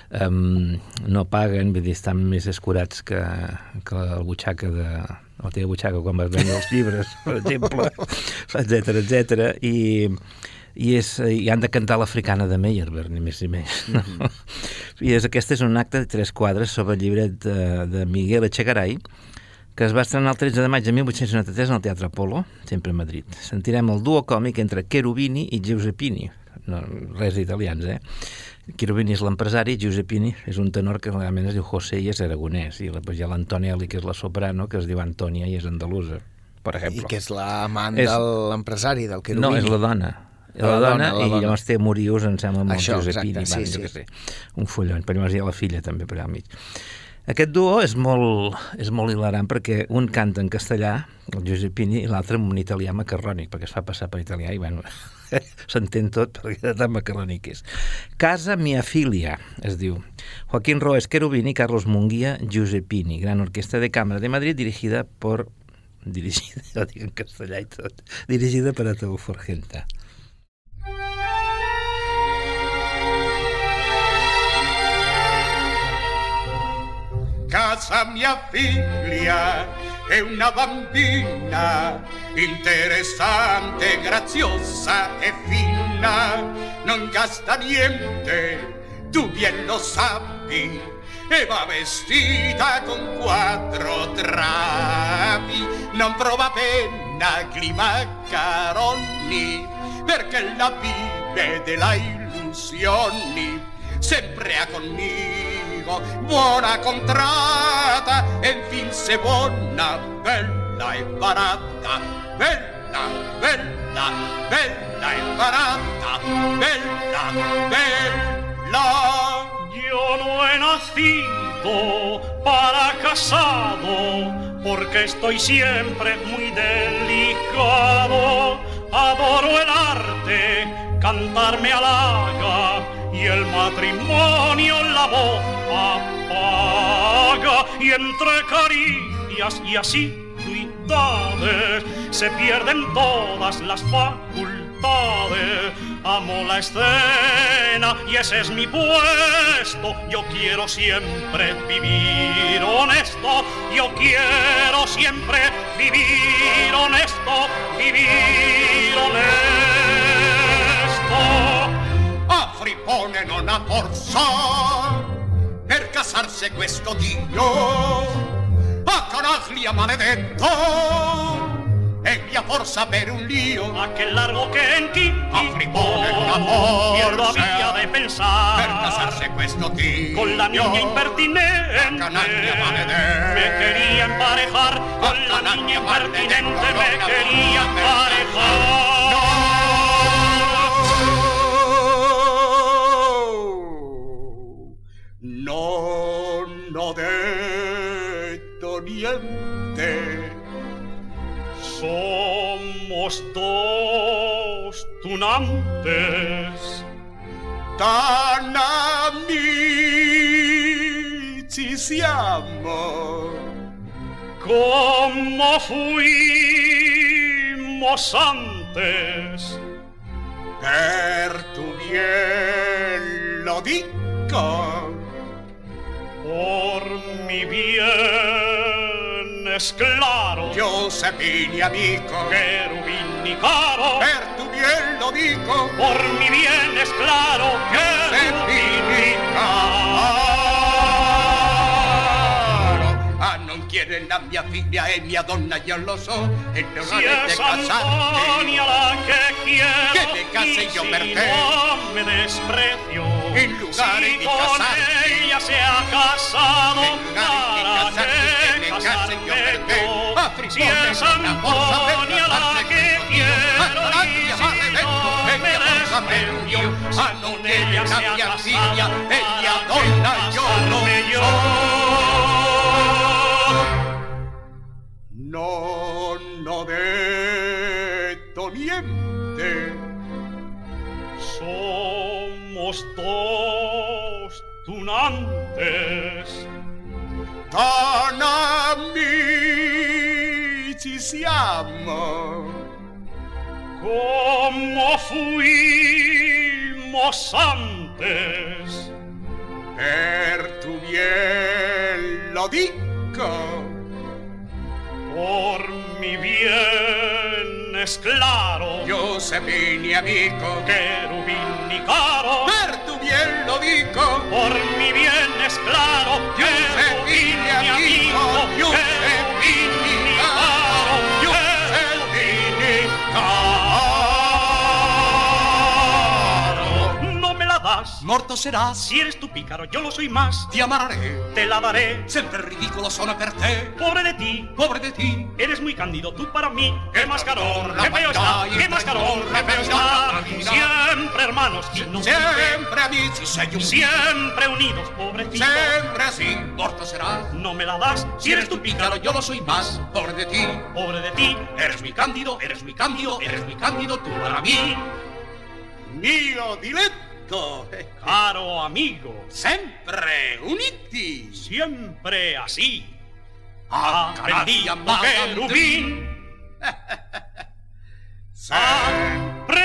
um, no paguen, vull dir, estan més escurats que, que la butxaca de... la teva butxaca quan vas vendre els llibres, per exemple, etcètera, etcètera, i, i, és, i han de cantar l'Africana de Meyerbeer, ni més ni menys. No? Mm-hmm. I és, aquest és un acte de tres quadres sobre el llibret de, de Miguel Echegaray, que es va estrenar el tretze de maig de mil vuit-cents noranta-tres en el Teatre Apolo, sempre a Madrid. Sentirem el duo còmic entre Cherubini i Giuseppini. No, res d'italians, eh? Cherubini és l'empresari, Giuseppini és un tenor que realment es diu José i és aragonès, i hi ha l'Antonelli, que és la soprano, que es diu Antònia i és andalusa, per exemple. I que és l'amant és... de l'empresari, del Cherubini. No, és la dona. La, la dona, dona la i dona. Llavors té Morius, em sembla, amb el Giuseppini. Exacte, sí, sí. Sé, un follon, però llavors hi ha la filla també per allà al mig. Aquest duo és molt, és molt hilarant perquè un canta en castellà, el Giuseppini, i l'altre en un italià macarrònic, perquè es fa passar per italià i, bueno, s'entén tot perquè tan macarrònic és. Casa Mia Filia, es diu. Joaquín Roes Cherubini, Carlos Munguía, Giuseppini, gran orquesta de càmera de Madrid dirigida per... dirigida, jo dic en castellà i tot, dirigida per Ataúd Forgenta. casa mia figlia è una bambina interessante, graziosa e fina, non gasta niente, tu bien lo sappi, e va vestita con quattro travi, non prova pena i maccaroni, perché la vive della illusioni, sempre ha conmigo buona contrata, e fin se buona, bella e barata, bella, bella, bella e barata, bella, bella. Yo no he nacido para casado, porque estoy siempre muy delicado. Adoro el arte, cantar me halaga, y el matrimonio la voz apaga. Y entre caricias y asiduidades se pierden todas las facultades. Amo la escena y ese es mi puesto. Yo quiero siempre vivir honesto. Yo quiero siempre vivir honesto. Vivir honesto. A Frippone non ha forza per casarsi questo Dio. A Canaglia maledetto e via forza per un lío. Aquel largo que en ti a Frippone non ha forza quiero había de pensar per casarse questo tío. Con la niña impertinente a Canaglia maledetto me quería emparejar. Con la niña impertinente me quería emparejar. No, non ho detto niente. Somos dos tunantes, tan amici siamo, como fuimos antes. Per tu bien lo dico, por mi bien es claro. Giuseppini amico, Cherubini caro, per tu bien lo dico, por mi bien es claro. Giuseppini caro. Ah, non quiere la mia figlia e mia donna, io lo so, e non Si avete es casate. Antonia la que quiero, que me case y yo si per te, no me desprecio, en lugar si de con casarte, ella se ha casado, en lugar de para casarte, que me case yo per te. A si Frippone es non ha forza per Antonia la casarse que questo Dio. quiero, A y Canaglia si maledetto, no e me via forza per un desprecio, Dio. si Ah, non con quiere ella la se ha mia casado, figlia e mia para donna, que io lo casarme yo. Non ho detto niente. Somos dos tunantes, Tan amici siamo, como fuimos antes. per tu bien lo dico, Por mi bien es claro. Giuseppini amico, Cherubini caro, per tu bien lo dico, por mi bien es claro. Giuseppini amico, Giuseppini caro, Giuseppini caro. No me la das, Morto serás, si eres tu pícaro, yo lo soy más. ti amaré, Te la daré, sempre ridicolo sono per te, pobre de ti. pobre de ti. Eres muy cándido tú para mí. Qué Qué mascarón, la qué feo está, vaina, qué y mascarón, la qué feo vaina, está. Siempre hermanos y no Sempre amici sei un siempre unidos, pobrecito. Sempre así, morto serás. No me la das, Si eres tu pícaro, yo lo soy más, pobre de ti. pobre de ti. Eres muy cándido, eres muy cándido, eres muy cándido tú para mí. Mio diletto, Caro amigo, sempre uniti. siempre así. A Aprendí Canaglia a Cherubín. Sempre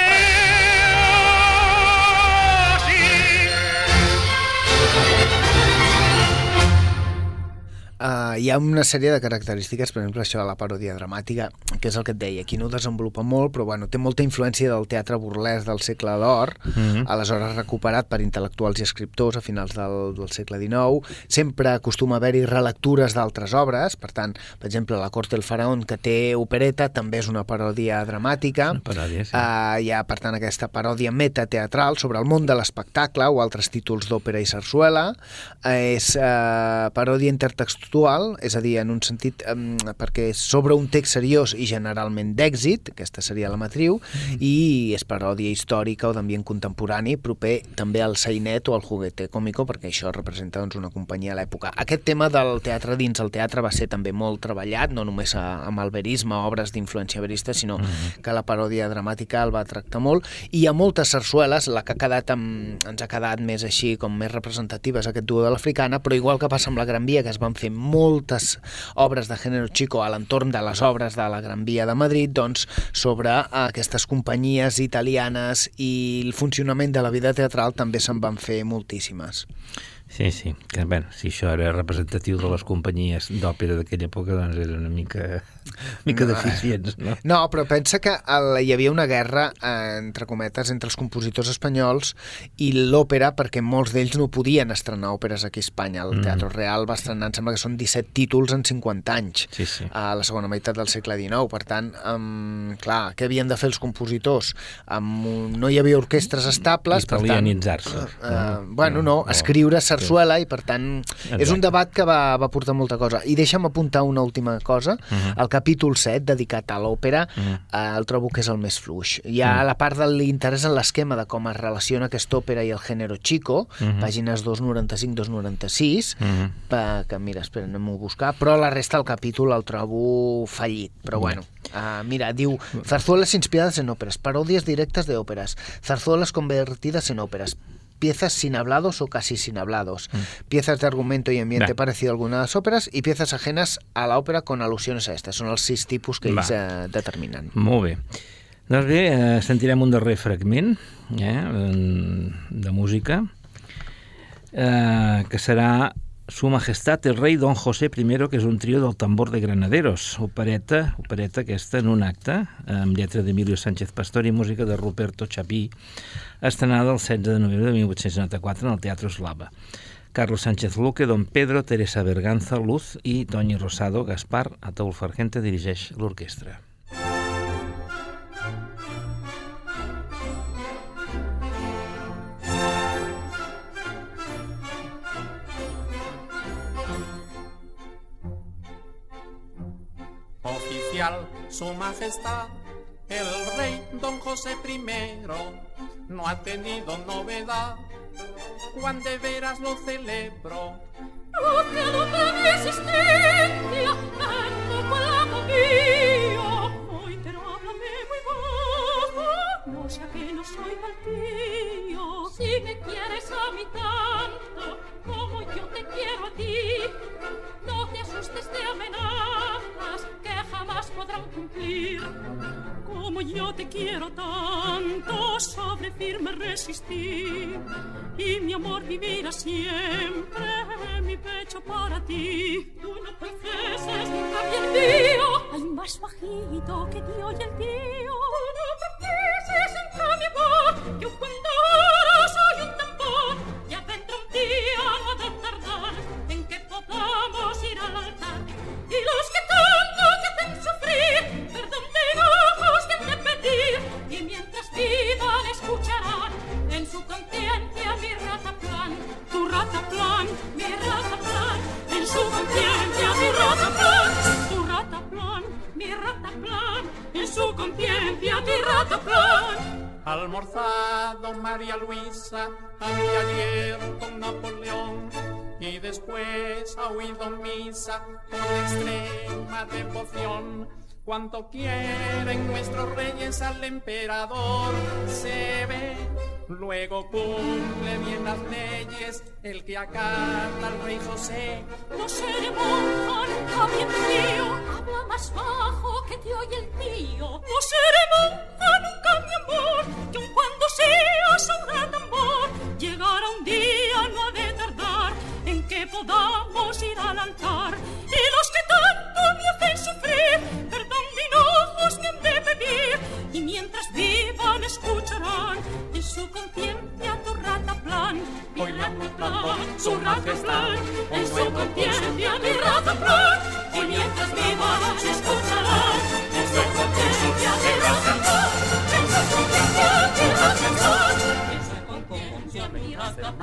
Uh, hi ha una sèrie de característiques, per exemple, això de la paròdia dramàtica, que és el que et deia, aquí no ho desenvolupa molt, però bueno, té molta influència del teatre burlesc del segle d'or, mm-hmm. aleshores recuperat per intel·lectuals i escriptors a finals del, del segle dinou. Sempre acostuma a haver-hi relectures d'altres obres, per tant, per exemple, La corte del faraón, que té opereta, també és una paròdia dramàtica. Una paròdia, sí. Uh, hi ha, per tant, aquesta paròdia metateatral sobre el món de l'espectacle o altres títols d'òpera i sarsuela. Uh, és uh, paròdia intertextual, és a dir, en un sentit, um, perquè és sobre un text seriós i generalment d'èxit, aquesta seria la matriu, mm. i és paròdia històrica o d'ambient contemporani, proper també al sainet o al juguete cómico, perquè això representa doncs, una companyia a l'època. Aquest tema del teatre dins el teatre va ser també molt treballat, no només a, amb el verisme, obres d'influència verista, sinó mm. que la paròdia dramàtica el va tractar molt, i hi ha moltes sarsueles, la que ha quedat amb, ens ha quedat més així, com més representatives, aquest duo de l'Africana, però igual que passa amb la Gran Via, que es van fer moltes obres de gènere chico a l'entorn de les obres de la Gran Via de Madrid, doncs sobre aquestes companyies italianes i el funcionament de la vida teatral també se'n van fer moltíssimes. Sí, sí, que, bueno, si això era representatiu de les companyies d'òpera d'aquella època, doncs era una mica, mica no, deficients, no? No, però pensa que el, hi havia una guerra, eh, entre cometes, entre els compositors espanyols i l'òpera, perquè molts d'ells no podien estrenar òperes aquí a Espanya. El mm. Teatro Real va estrenar, em sembla que són disset títols en cinquanta anys, sí, sí. a la segona meitat del segle dinou. Per tant, um, clar, què havien de fer els compositors? Um, no hi havia orquestres estables, per tant... Italianitzar-se. Uh, uh, bueno, no, no escriure sarsuela, i per tant Exacte. És un debat que va, va portar molta cosa. I deixa'm apuntar una última cosa. Uh-huh. El capítol set, dedicat a l'òpera, uh-huh. eh, el trobo que és el més fluix. Hi ha uh-huh. la part de l'interès en l'esquema de com es relaciona aquesta òpera i el gènere chico, uh-huh. pàgines dos noranta-cinc dos noranta-sis, uh-huh. que mira, espera, anem-ho a buscar, però la resta del capítol el trobo fallit. Però uh-huh. bueno, uh, mira, diu zarzuelas inspiradas en óperas, parodias directas de óperas, zarzuelas convertidas en óperas, piezas sin hablados o casi sin hablados, mm. piezas de argumento y ambiente Va. parecido a algunas óperas y piezas ajenas a la ópera con alusiones a estas. Són els sis tipus que Va. ells eh, determinen. Molt bé. Doncs bé, eh, sentirem un darrer fragment eh, de música eh, que serà Su Majestad el Rei Don José primero, que és un trio del tambor de Granaderos, opereta, opereta aquesta en un acte, amb lletra d'Emilio Sánchez Pastor i música de Ruperto Chapí, estrenada el setze de novembre de mil vuit-cents noranta-quatre en el Teatro Eslava. Carlos Sánchez Luque, Don Pedro, Teresa Berganza, Luz i Toni Rosado, Gaspar, Ataúl Fargente dirigeix l'orquestra. Su Majestad, el Rey Don José primero, no ha tenido novedad, cuán de veras lo celebro. No quedo de mi existencia, ando con la mía, hoy pero háblame muy bajo, no sea que no soy mal tío. Si me quieres a mí tanto, como yo te quiero a ti, no te asustes de amenazas que jamás podrán cumplir. Como yo te quiero tanto, sabré firme resistir, y mi amor vivirá siempre en mi pecho para ti. Tú no confeses nunca bien mío, hay más bajito que Dios y el tío. Tú no confeses nunca mi amor, yo cuando ahora soy un tambor, ya vendrá un día no ha de tardar en que podamos ir al altar. Y los que tanto te hacen sufrir, perdón de enojos que te pedir, y mientras vivan escucharán en su conciencia mi rataplan, tu rataplan, mi rataplan, en su conciencia mi rataplan, tu rataplan, mi rataplan, en su conciencia mi rataplan. Almorzado María Luisa, había ayer con Napoleón, y después ha oído misa con extrema devoción. Cuanto quieren nuestros reyes al emperador se ve, luego cumple bien las leyes el que acata al rey José. No seré monja nunca bien mío, habla más bajo que te oye el tío. No seré monja nunca mi amor, que aun cuando seas un gran tambor, llegará un día no ha de tardar en que podamos ir al altar.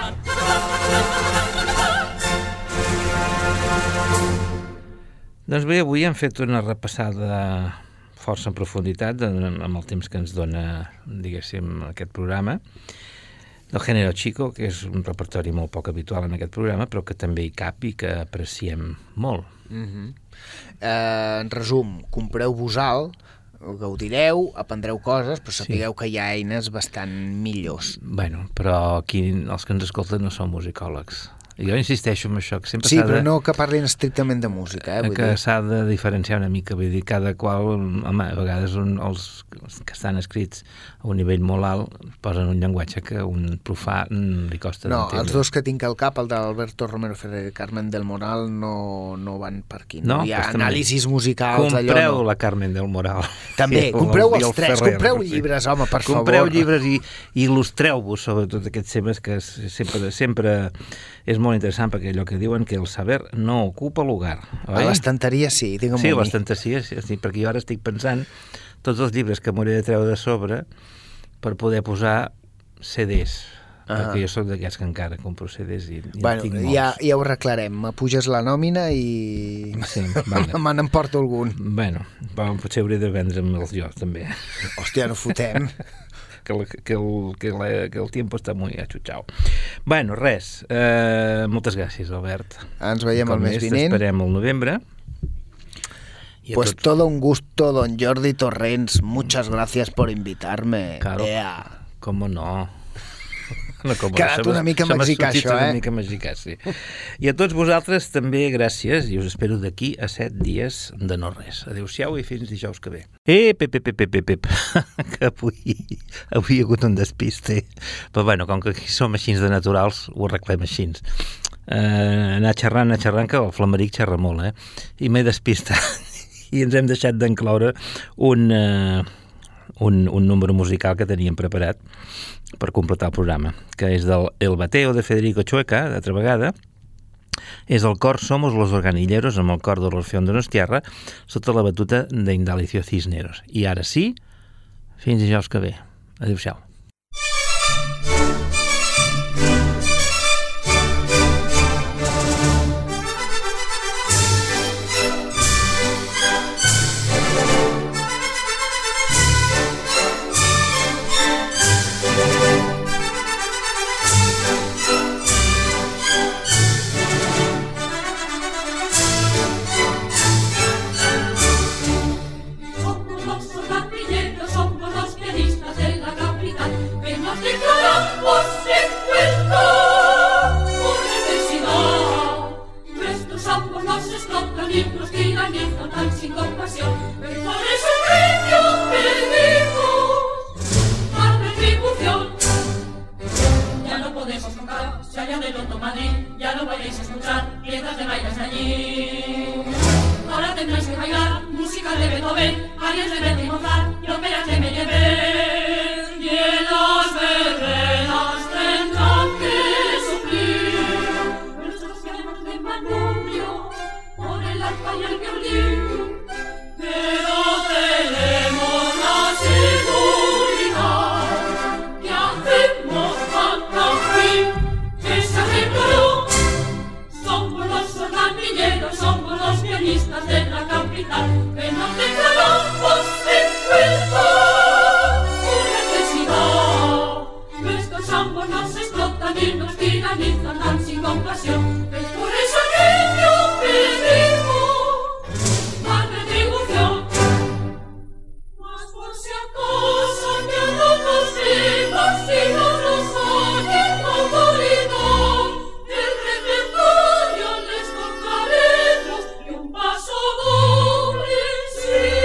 cantar. Doncs bé, avui hem fet una repassada força en profunditat amb el temps que ens dona, diguéssim, aquest programa del Género Chico, que és un repertori molt poc habitual en aquest programa, però que també hi cap i que apreciem molt. Mm-hmm. eh, en resum, compreu-vos-al, gaudireu, aprendreu coses, però sapigueu sí. que hi ha eines bastant millors. Bueno, però aquí els que ens escolten no són musicòlegs. Jo insisteixo en això, que sempre sí, s'ha de... però no que parlin estrictament de música, eh? Vull que dir... s'ha de diferenciar una mica, vull dir, cada qual, home, a vegades un, els que estan escrits a un nivell molt alt posen un llenguatge que un profà li costa no, d'entendre. Els dos que tinc al cap, el d'Alberto Romero Ferrer i Carmen del Moral, no, no van per aquí. No, no hi ha anàlisis musicals, compreu allò no. la Carmen del Moral. També, compreu els tres, Ferrer, compreu sí. llibres, home, per compreu favor. Compreu llibres i, i il·lustreu-vos sobre tots aquests temes que sempre, sempre és molt interessant, perquè allò que diuen que el saber no ocupa lugar. Oi? A l'estanteria sí, digue'm Sí, a l'estanteria sí, sí, perquè jo ara estic pensant tots els llibres que m'hauré de treure de sobre per poder posar C Ds, ah. perquè jo soc d'aquests que encara compro C Ds i, i bueno, tinc molts. Ja, ja ho arreglarem, m'apuges la nòmina i sí, vale. me n'emporto algun. Bueno, potser hauré de vendre'ls jo també. Hòstia, no fotem. que el, que el, que la, que el tiempo està muy achutxau. Bueno, res, eh, moltes gràcies, Albert. Ens veiem el mes vinent. T'esperem al novembre. Y pues tots... todo un gusto, don Jordi Torrents. Muchas gracias por invitarme. Claro, Ea. cómo no. No, com Quedat una mica mexicà, això, eh? Una mica mexicà, sí. I a tots vosaltres també gràcies, i us espero d'aquí a set dies de no res. Adéu-siau i fins dijous que ve. Ep, ep, ep, ep, ep, ep, que avui, avui hi ha hagut un despiste. Però bueno, com que aquí som així de naturals, ho arreglem així. Uh, anar xerrant, anar xerrant, que el flameric xerra molt, eh? I m'he despistat. I ens hem deixat d'encloure un... Uh, Un, un número musical que teníem preparat per completar el programa, que és del El Bateo de Federico Chueca, d'altra vegada. És el cor Somos los Organilleros, amb el cor de l'Orfeón Donostiarra, sota la batuta d'Indalicio Cisneros. I ara sí, fins dijous que ve. Adéu-siau. Sí.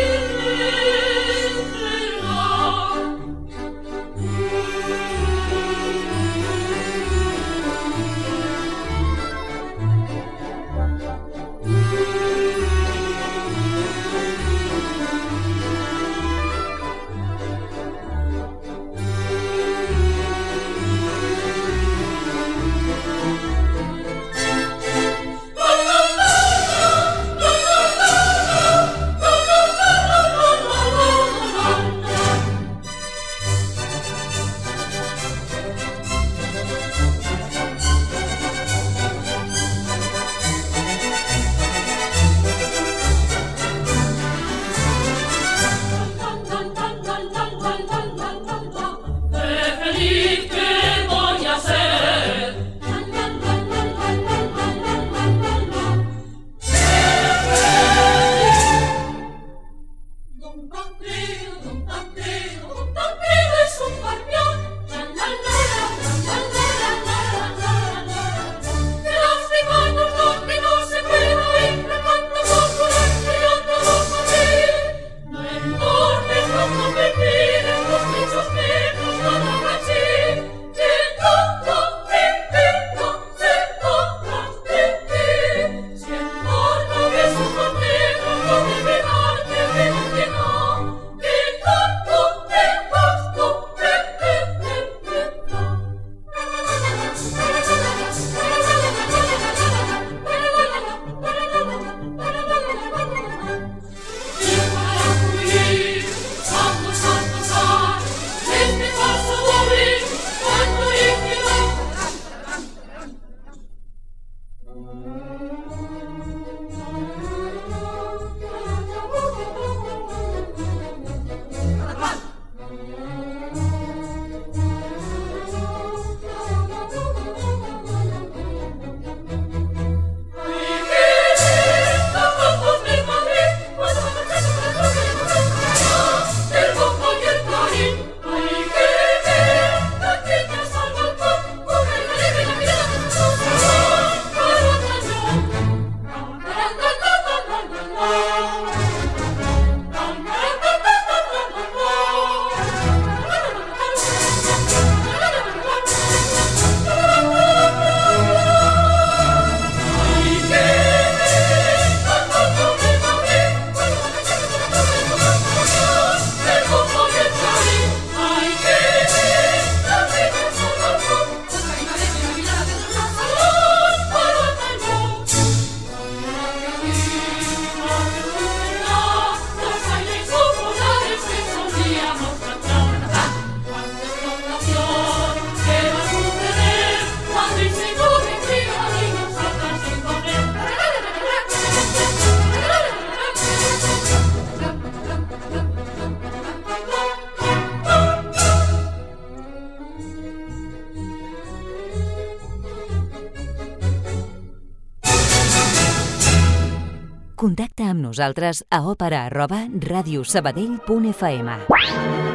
Contacta amb nosaltres a òpera arroba radiosabadell punt f m.